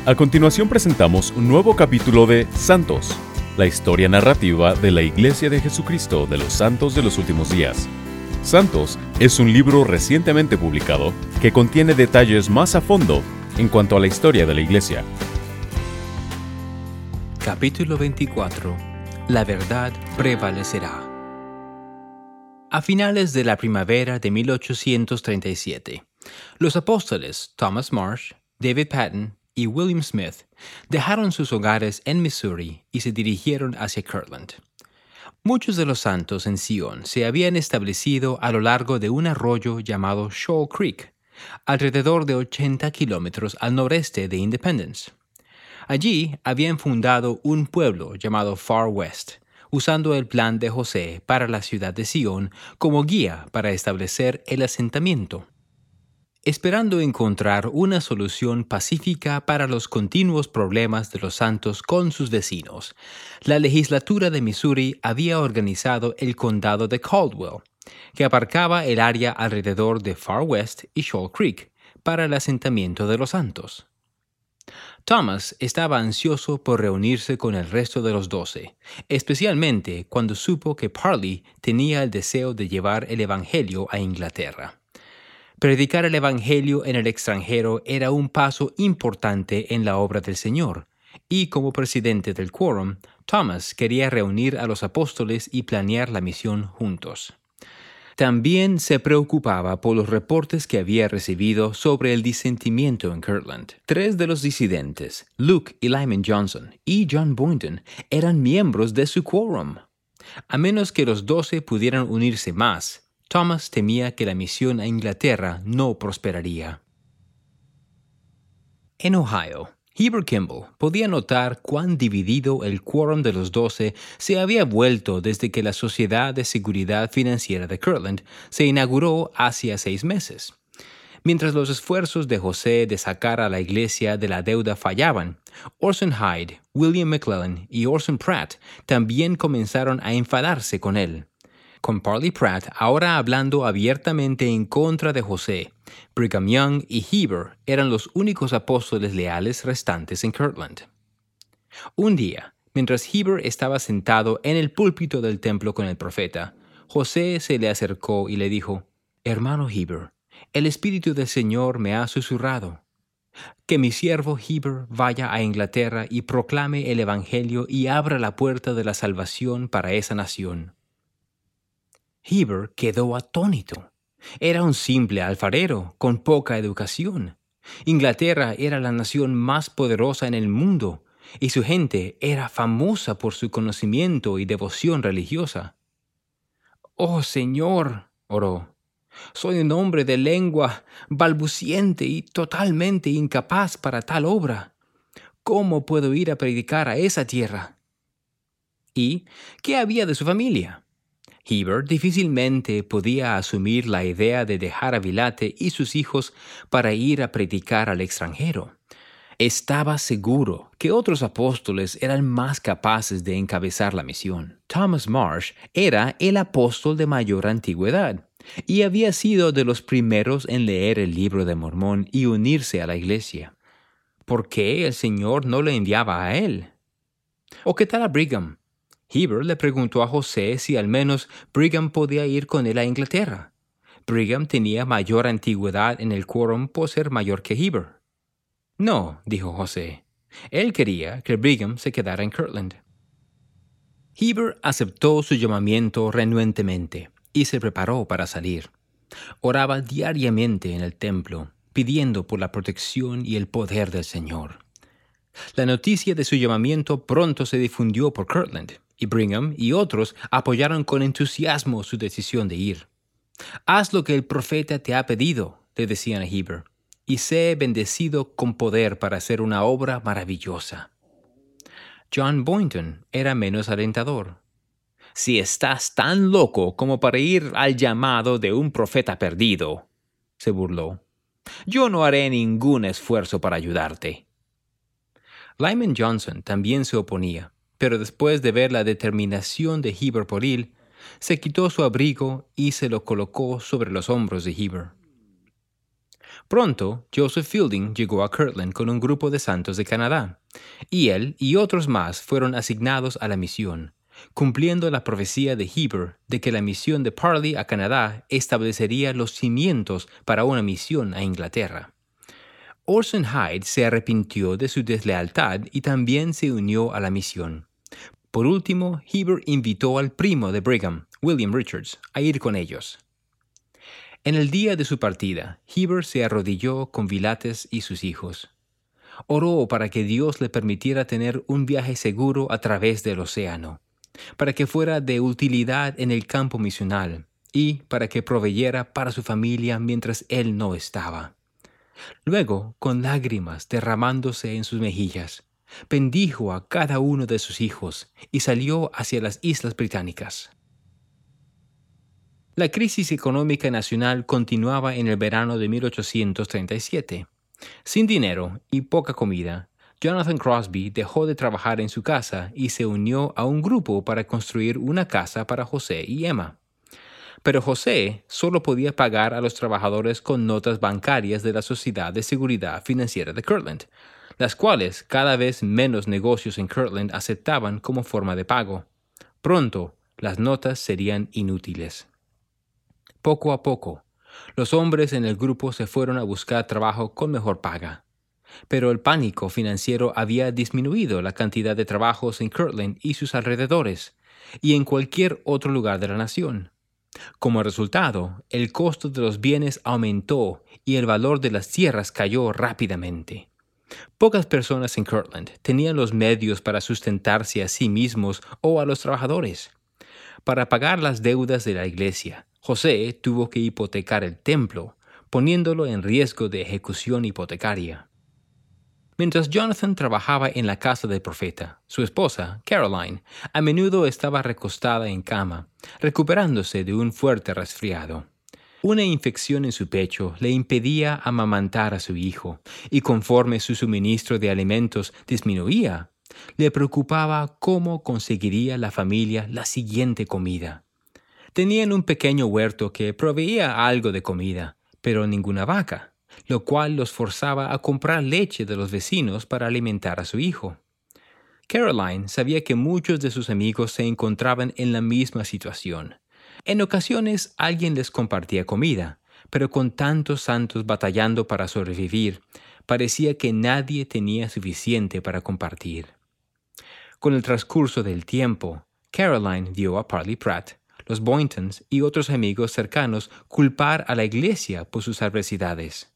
A continuación presentamos un nuevo capítulo de Santos, la historia narrativa de la Iglesia de Jesucristo de los Santos de los Últimos Días. Santos es un libro recientemente publicado que contiene detalles más a fondo en cuanto a la historia de la Iglesia. Capítulo 24. La verdad prevalecerá. A finales de la primavera de 1837, los apóstoles Thomas Marsh, David Patton y William Smith dejaron sus hogares en Missouri y se dirigieron hacia Kirtland. Muchos de los santos en Sion se habían establecido a lo largo de un arroyo llamado Shoal Creek, alrededor de 80 kilómetros al noreste de Independence. Allí habían fundado un pueblo llamado Far West, usando el plan de José para la ciudad de Sion como guía para establecer el asentamiento. Esperando encontrar una solución pacífica para los continuos problemas de los santos con sus vecinos, la legislatura de Missouri había organizado el condado de Caldwell, que abarcaba el área alrededor de Far West y Shoal Creek, para el asentamiento de los santos. Thomas estaba ansioso por reunirse con el resto de los 12, especialmente cuando supo que Parley tenía el deseo de llevar el Evangelio a Inglaterra. Predicar el Evangelio en el extranjero era un paso importante en la obra del Señor, y como presidente del quórum, Thomas quería reunir a los apóstoles y planear la misión juntos. También se preocupaba por los reportes que había recibido sobre el disentimiento en Kirtland. 3 de los disidentes, Luke y Lyman Johnson y John Boynton, eran miembros de su quórum. A menos que los 12 pudieran unirse más, Thomas temía que la misión a Inglaterra no prosperaría. En Ohio, Heber Kimball podía notar cuán dividido el quórum de los 12 se había vuelto desde que la Sociedad de Seguridad Financiera de Kirtland se inauguró hace 6 meses. Mientras los esfuerzos de José de sacar a la iglesia de la deuda fallaban, Orson Hyde, William McClellan y Orson Pratt también comenzaron a enfadarse con él. Con Parley Pratt ahora hablando abiertamente en contra de José, Brigham Young y Heber eran los únicos apóstoles leales restantes en Kirtland. Un día, mientras Heber estaba sentado en el púlpito del templo con el profeta, José se le acercó y le dijo: «Hermano Heber, el Espíritu del Señor me ha susurrado. Que mi siervo Heber vaya a Inglaterra y proclame el Evangelio y abra la puerta de la salvación para esa nación». Heber quedó atónito. Era un simple alfarero, con poca educación. Inglaterra era la nación más poderosa en el mundo, y su gente era famosa por su conocimiento y devoción religiosa. «Oh Señor», oró, «soy un hombre de lengua balbuciente y totalmente incapaz para tal obra. ¿Cómo puedo ir a predicar a esa tierra?» ¿Y qué había de su familia? Heber difícilmente podía asumir la idea de dejar a Vilate y sus hijos para ir a predicar al extranjero. Estaba seguro que otros apóstoles eran más capaces de encabezar la misión. Thomas Marsh era el apóstol de mayor antigüedad y había sido de los primeros en leer el Libro de Mormón y unirse a la iglesia. ¿Por qué el Señor no le enviaba a él? ¿O qué tal a Brigham? Heber le preguntó a José si al menos Brigham podía ir con él a Inglaterra. Brigham tenía mayor antigüedad en el quórum por ser mayor que Heber. «No», dijo José. Él quería que Brigham se quedara en Kirtland. Heber aceptó su llamamiento renuentemente y se preparó para salir. Oraba diariamente en el templo, pidiendo por la protección y el poder del Señor. La noticia de su llamamiento pronto se difundió por Kirtland, y Brigham y otros apoyaron con entusiasmo su decisión de ir. «Haz lo que el profeta te ha pedido», le decían a Heber, «y sé bendecido con poder para hacer una obra maravillosa». John Boynton era menos alentador. «Si estás tan loco como para ir al llamado de un profeta perdido», se burló, «yo no haré ningún esfuerzo para ayudarte». Lyman Johnson también se oponía, pero después de ver la determinación de Heber por él, se quitó su abrigo y se lo colocó sobre los hombros de Heber. Pronto, Joseph Fielding llegó a Kirtland con un grupo de santos de Canadá, y él y otros más fueron asignados a la misión, cumpliendo la profecía de Heber de que la misión de Parley a Canadá establecería los cimientos para una misión a Inglaterra. Orson Hyde se arrepintió de su deslealtad y también se unió a la misión. Por último, Heber invitó al primo de Brigham, William Richards, a ir con ellos. En el día de su partida, Heber se arrodilló con Villates y sus hijos. Oró para que Dios le permitiera tener un viaje seguro a través del océano, para que fuera de utilidad en el campo misional y para que proveyera para su familia mientras él no estaba. Luego, con lágrimas derramándose en sus mejillas, bendijo a cada uno de sus hijos y salió hacia las Islas Británicas. La crisis económica nacional continuaba en el verano de 1837. Sin dinero y poca comida, Jonathan Crosby dejó de trabajar en su casa y se unió a un grupo para construir una casa para José y Emma. Pero José solo podía pagar a los trabajadores con notas bancarias de la Sociedad de Seguridad Financiera de Kirtland, las cuales cada vez menos negocios en Kirtland aceptaban como forma de pago. Pronto, las notas serían inútiles. Poco a poco, los hombres en el grupo se fueron a buscar trabajo con mejor paga. Pero el pánico financiero había disminuido la cantidad de trabajos en Kirtland y sus alrededores, y en cualquier otro lugar de la nación. Como resultado, el costo de los bienes aumentó y el valor de las tierras cayó rápidamente. Pocas personas en Kirtland tenían los medios para sustentarse a sí mismos o a los trabajadores. Para pagar las deudas de la iglesia, José tuvo que hipotecar el templo, poniéndolo en riesgo de ejecución hipotecaria. Mientras Jonathan trabajaba en la casa del profeta, su esposa, Caroline, a menudo estaba recostada en cama, recuperándose de un fuerte resfriado. Una infección en su pecho le impedía amamantar a su hijo, y conforme su suministro de alimentos disminuía, le preocupaba cómo conseguiría la familia la siguiente comida. Tenían un pequeño huerto que proveía algo de comida, pero ninguna vaca, lo cual los forzaba a comprar leche de los vecinos para alimentar a su hijo. Caroline sabía que muchos de sus amigos se encontraban en la misma situación. En ocasiones alguien les compartía comida, pero con tantos santos batallando para sobrevivir, parecía que nadie tenía suficiente para compartir. Con el transcurso del tiempo, Caroline vio a Parley Pratt, los Boyntons y otros amigos cercanos culpar a la iglesia por sus adversidades.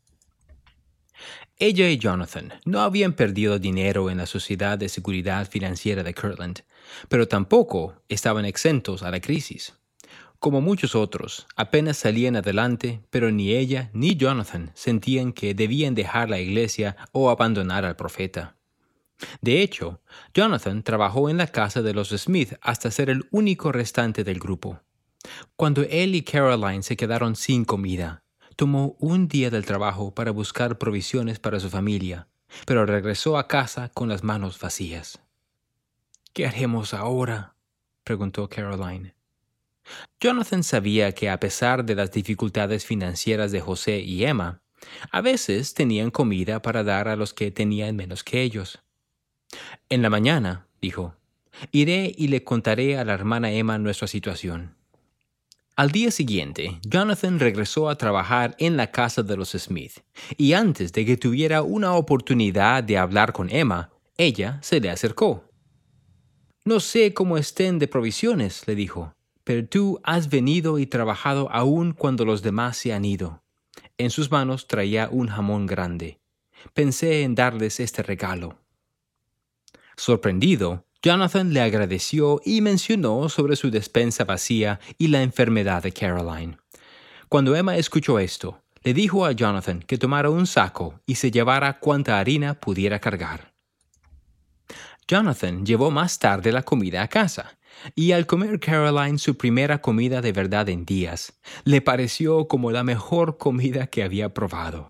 Ella y Jonathan no habían perdido dinero en la Sociedad de Seguridad Financiera de Kirtland, pero tampoco estaban exentos a la crisis. Como muchos otros, apenas salían adelante, pero ni ella ni Jonathan sentían que debían dejar la iglesia o abandonar al profeta. De hecho, Jonathan trabajó en la casa de los Smith hasta ser el único restante del grupo. Cuando él y Caroline se quedaron sin comida, tomó un día del trabajo para buscar provisiones para su familia, pero regresó a casa con las manos vacías. ¿Qué haremos ahora?, preguntó Caroline. Jonathan sabía que a pesar de las dificultades financieras de José y Emma, a veces tenían comida para dar a los que tenían menos que ellos. En la mañana, dijo, iré y le contaré a la hermana Emma nuestra situación. Al día siguiente, Jonathan regresó a trabajar en la casa de los Smith, y antes de que tuviera una oportunidad de hablar con Emma, ella se le acercó. No sé cómo estén de provisiones, le dijo, pero tú has venido y trabajado aún cuando los demás se han ido. En sus manos traía un jamón grande. Pensé en darles este regalo. Sorprendido, Jonathan le agradeció y mencionó sobre su despensa vacía y la enfermedad de Caroline. Cuando Emma escuchó esto, le dijo a Jonathan que tomara un saco y se llevara cuanta harina pudiera cargar. Jonathan llevó más tarde la comida a casa, y al comer Caroline su primera comida de verdad en días, le pareció como la mejor comida que había probado.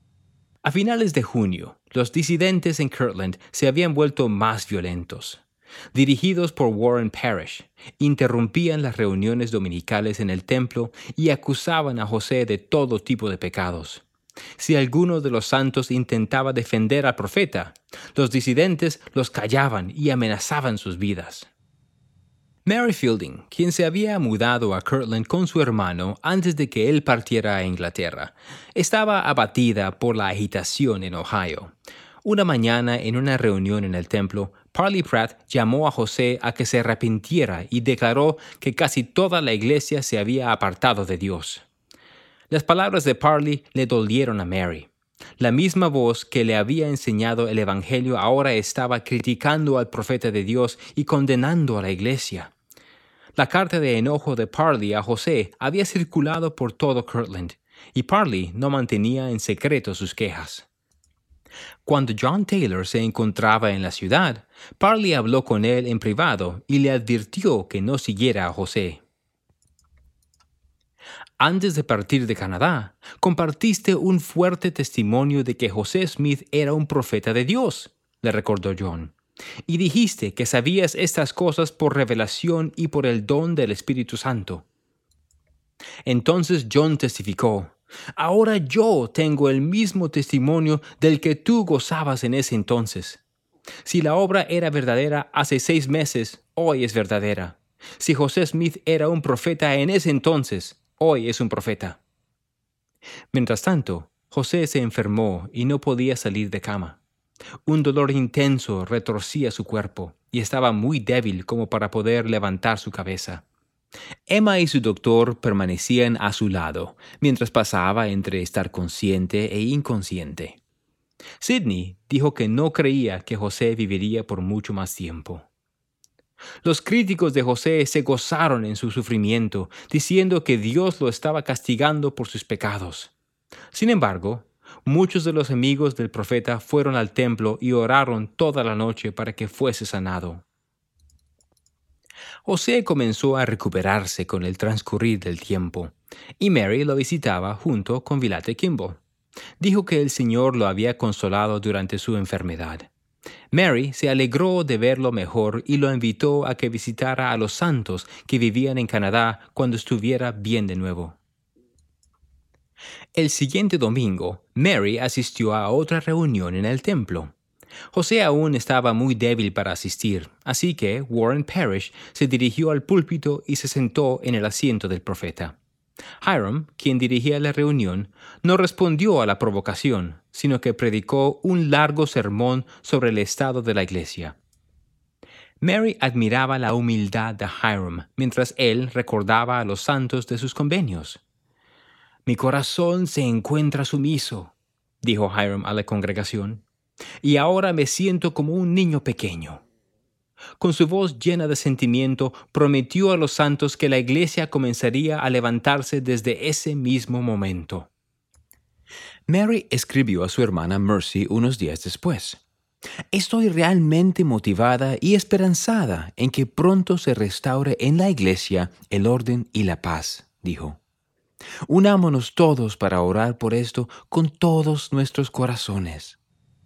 A finales de junio, los disidentes en Kirtland se habían vuelto más violentos. dirigidos por Warren Parrish, interrumpían las reuniones dominicales en el templo y acusaban a José de todo tipo de pecados. Si alguno de los santos intentaba defender al profeta, los disidentes los callaban y amenazaban sus vidas. Mary Fielding, quien se había mudado a Kirtland con su hermano antes de que él partiera a Inglaterra, estaba abatida por la agitación en Ohio. Una mañana, en una reunión en el templo, Parley Pratt llamó a José a que se arrepintiera y declaró que casi toda la iglesia se había apartado de Dios. Las palabras de Parley le dolieron a Mary. La misma voz que le había enseñado el Evangelio ahora estaba criticando al profeta de Dios y condenando a la iglesia. La carta de enojo de Parley a José había circulado por todo Kirtland, y Parley no mantenía en secreto sus quejas. Cuando John Taylor se encontraba en la ciudad, Parley habló con él en privado y le advirtió que no siguiera a José. Antes de partir de Canadá, compartiste un fuerte testimonio de que José Smith era un profeta de Dios, le recordó John, y dijiste que sabías estas cosas por revelación y por el don del Espíritu Santo. Entonces John testificó: ahora yo tengo el mismo testimonio del que tú gozabas en ese entonces. Si la obra era verdadera hace 6 meses, hoy es verdadera. Si José Smith era un profeta en ese entonces, hoy es un profeta. Mientras tanto, José se enfermó y no podía salir de cama. Un dolor intenso retorcía su cuerpo y estaba muy débil como para poder levantar su cabeza. Emma y su doctor permanecían a su lado, mientras pasaba entre estar consciente e inconsciente. Sidney dijo que no creía que José viviría por mucho más tiempo. Los críticos de José se gozaron en su sufrimiento, diciendo que Dios lo estaba castigando por sus pecados. Sin embargo, muchos de los amigos del profeta fueron al templo y oraron toda la noche para que fuese sanado. José comenzó a recuperarse con el transcurrir del tiempo, y Mary lo visitaba junto con Villate Kimball. Dijo que el Señor lo había consolado durante su enfermedad. Mary se alegró de verlo mejor y lo invitó a que visitara a los santos que vivían en Canadá cuando estuviera bien de nuevo. El siguiente domingo, Mary asistió a otra reunión en el templo. José aún estaba muy débil para asistir, así que Warren Parrish se dirigió al púlpito y se sentó en el asiento del profeta. Hiram, quien dirigía la reunión, no respondió a la provocación, sino que predicó un largo sermón sobre el estado de la iglesia. Mary admiraba la humildad de Hiram mientras él recordaba a los santos de sus convenios. «Mi corazón se encuentra sumiso», dijo Hiram a la congregación, «y ahora me siento como un niño pequeño». Con su voz llena de sentimiento, prometió a los santos que la iglesia comenzaría a levantarse desde ese mismo momento. Mary escribió a su hermana Mercy unos días después: «Estoy realmente motivada y esperanzada en que pronto se restaure en la iglesia el orden y la paz», dijo. «Unámonos todos para orar por esto con todos nuestros corazones».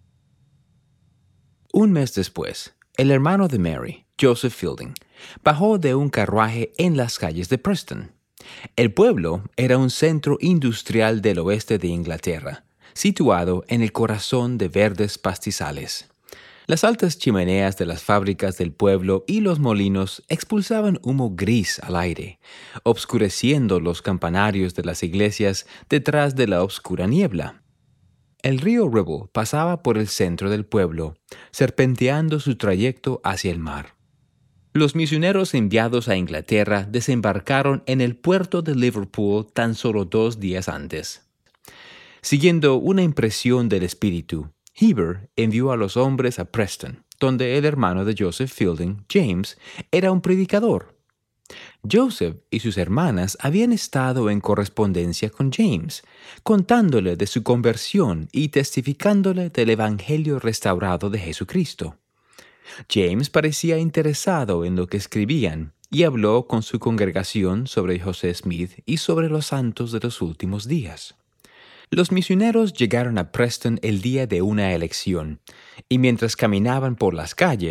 Un mes después, el hermano de Mary, Joseph Fielding, bajó de un carruaje en las calles de Preston. El pueblo era un centro industrial del oeste de Inglaterra, situado en el corazón de verdes pastizales. Las altas chimeneas de las fábricas del pueblo y los molinos expulsaban humo gris al aire, obscureciendo los campanarios de las iglesias detrás de la oscura niebla. El río Ribble pasaba por el centro del pueblo, serpenteando su trayecto hacia el mar. Los misioneros enviados a Inglaterra desembarcaron en el puerto de Liverpool tan solo 2 días antes. Siguiendo una impresión del Espíritu, Heber envió a los hombres a Preston, donde el hermano de Joseph Fielding, James, era un predicador. Joseph y sus hermanas habían estado en correspondencia con James, contándole de su conversión y testificándole del Evangelio restaurado de Jesucristo. James parecía interesado en lo que escribían y habló con su congregación sobre José Smith y sobre los santos de los últimos días. Los misioneros llegaron a Preston el día de una elección, y mientras caminaban por las calles,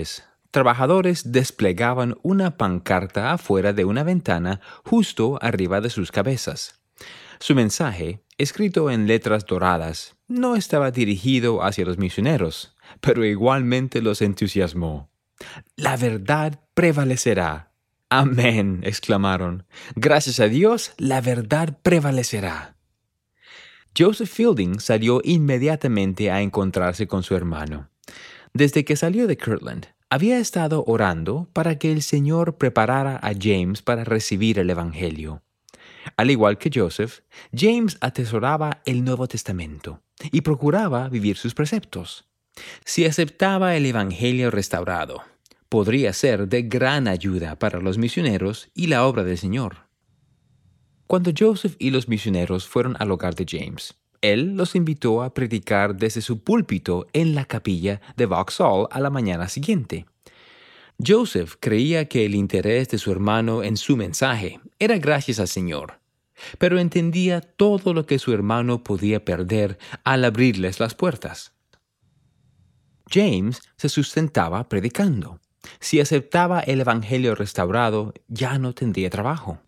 Trabajadores desplegaban una pancarta afuera de una ventana justo arriba de sus cabezas. Su mensaje, escrito en letras doradas, no estaba dirigido hacia los misioneros, pero igualmente los entusiasmó. La verdad prevalecerá. Amén, exclamaron. Gracias a Dios, la verdad prevalecerá. Joseph Fielding salió inmediatamente a encontrarse con su hermano. Desde que salió de Kirtland, había estado orando para que el Señor preparara a James para recibir el Evangelio. Al igual que Joseph, James atesoraba el Nuevo Testamento y procuraba vivir sus preceptos. Si aceptaba el Evangelio restaurado, podría ser de gran ayuda para los misioneros y la obra del Señor. Cuando Joseph y los misioneros fueron al hogar de James, él los invitó a predicar desde su púlpito en la capilla de Vauxhall a la mañana siguiente. Joseph creía que el interés de su hermano en su mensaje era gracias al Señor, pero entendía todo lo que su hermano podía perder al abrirles las puertas. James se sustentaba predicando. Si aceptaba el Evangelio restaurado, ya no tendría trabajo.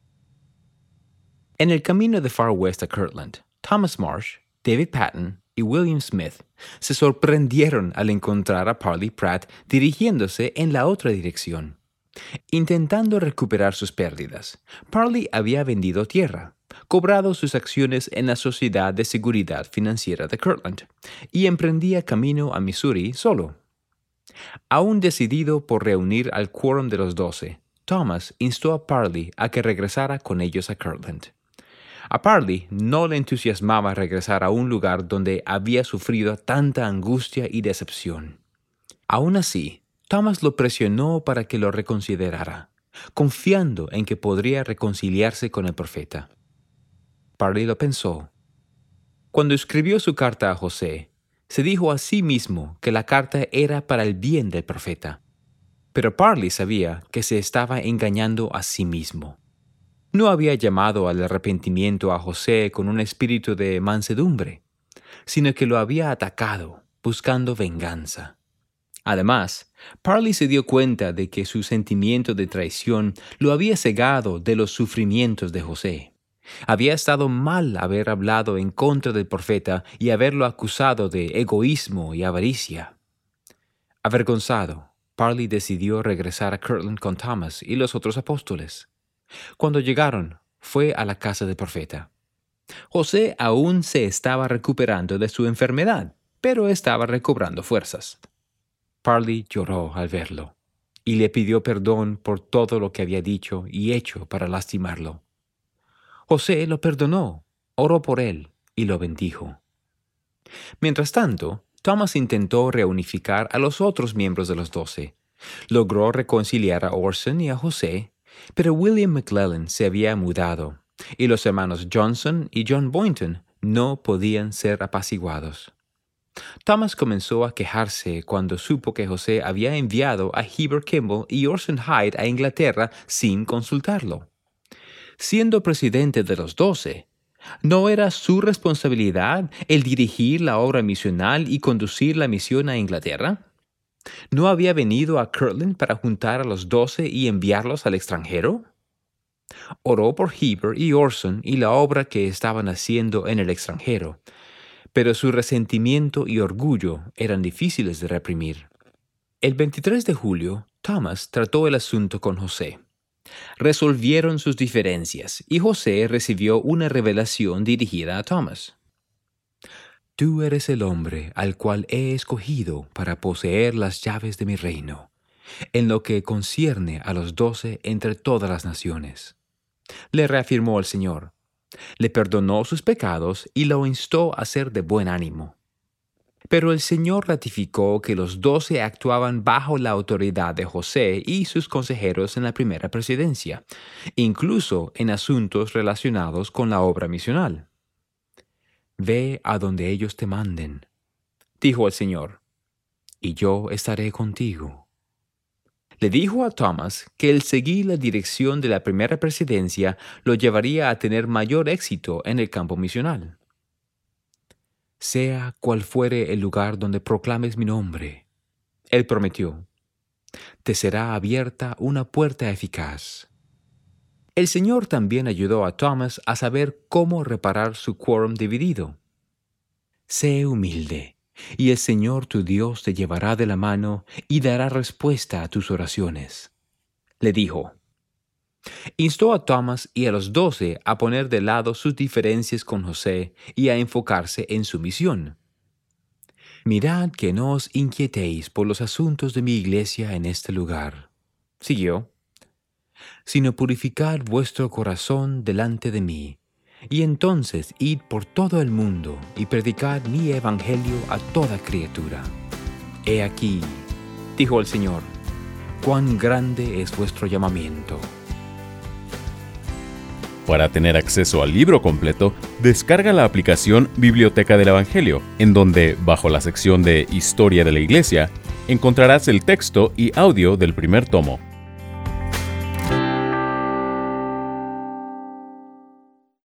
En el camino de Far West a Kirtland, Thomas Marsh, David Patton y William Smith se sorprendieron al encontrar a Parley Pratt dirigiéndose en la otra dirección. Intentando recuperar sus pérdidas, Parley había vendido tierra, cobrado sus acciones en la Sociedad de Seguridad Financiera de Kirtland y emprendía camino a Missouri solo. Aún decidido por reunir al quórum de los 12, Thomas instó a Parley a que regresara con ellos a Kirtland. A Parley no le entusiasmaba regresar a un lugar donde había sufrido tanta angustia y decepción. Aún así, Thomas lo presionó para que lo reconsiderara, confiando en que podría reconciliarse con el profeta. Parley lo pensó. Cuando escribió su carta a José, se dijo a sí mismo que la carta era para el bien del profeta. Pero Parley sabía que se estaba engañando a sí mismo. No había llamado al arrepentimiento a José con un espíritu de mansedumbre, sino que lo había atacado, buscando venganza. Además, Parley se dio cuenta de que su sentimiento de traición lo había cegado de los sufrimientos de José. Había estado mal haber hablado en contra del profeta y haberlo acusado de egoísmo y avaricia. Avergonzado, Parley decidió regresar a Kirtland con Thomas y los otros apóstoles. Cuando llegaron, fue a la casa del profeta. José aún se estaba recuperando de su enfermedad, pero estaba recobrando fuerzas. Parley lloró al verlo y le pidió perdón por todo lo que había dicho y hecho para lastimarlo. José lo perdonó, oró por él y lo bendijo. Mientras tanto, Thomas intentó reunificar a los otros miembros de los 12. Logró reconciliar a Orson y a José, pero William McClellan se había mudado y los hermanos Johnson y John Boynton no podían ser apaciguados. Thomas comenzó a quejarse cuando supo que José había enviado a Heber Kimball y Orson Hyde a Inglaterra sin consultarlo. Siendo presidente de los 12, ¿no era su responsabilidad el dirigir la obra misional y conducir la misión a Inglaterra? ¿No había venido a Kirtland para juntar a los 12 y enviarlos al extranjero? Oró por Heber y Orson y la obra que estaban haciendo en el extranjero, pero su resentimiento y orgullo eran difíciles de reprimir. El 23 de julio, Thomas trató el asunto con José. Resolvieron sus diferencias y José recibió una revelación dirigida a Thomas. Tú eres el hombre al cual he escogido para poseer las llaves de mi reino, en lo que concierne a los 12 entre todas las naciones. Le reafirmó el Señor. Le perdonó sus pecados y lo instó a ser de buen ánimo. Pero el Señor ratificó que los 12 actuaban bajo la autoridad de José y sus consejeros en la primera presidencia, incluso en asuntos relacionados con la obra misional. Ve a donde ellos te manden, dijo el Señor, y yo estaré contigo. Le dijo a Thomas que el seguir la dirección de la primera presidencia lo llevaría a tener mayor éxito en el campo misional. Sea cual fuere el lugar donde proclames mi nombre, él prometió, te será abierta una puerta eficaz. El Señor también ayudó a Thomas a saber cómo reparar su quórum dividido. Sé humilde, y el Señor tu Dios te llevará de la mano y dará respuesta a tus oraciones, le dijo. Instó a Thomas y a los 12 a poner de lado sus diferencias con José y a enfocarse en su misión. Mirad que no os inquietéis por los asuntos de mi iglesia en este lugar, siguió, sino purificad vuestro corazón delante de mí, y entonces id por todo el mundo y predicad mi evangelio a toda criatura. He aquí, dijo el Señor, cuán grande es vuestro llamamiento. Para tener acceso al libro completo, descarga la aplicación Biblioteca del Evangelio, en donde, bajo la sección de Historia de la Iglesia, encontrarás el texto y audio del primer tomo.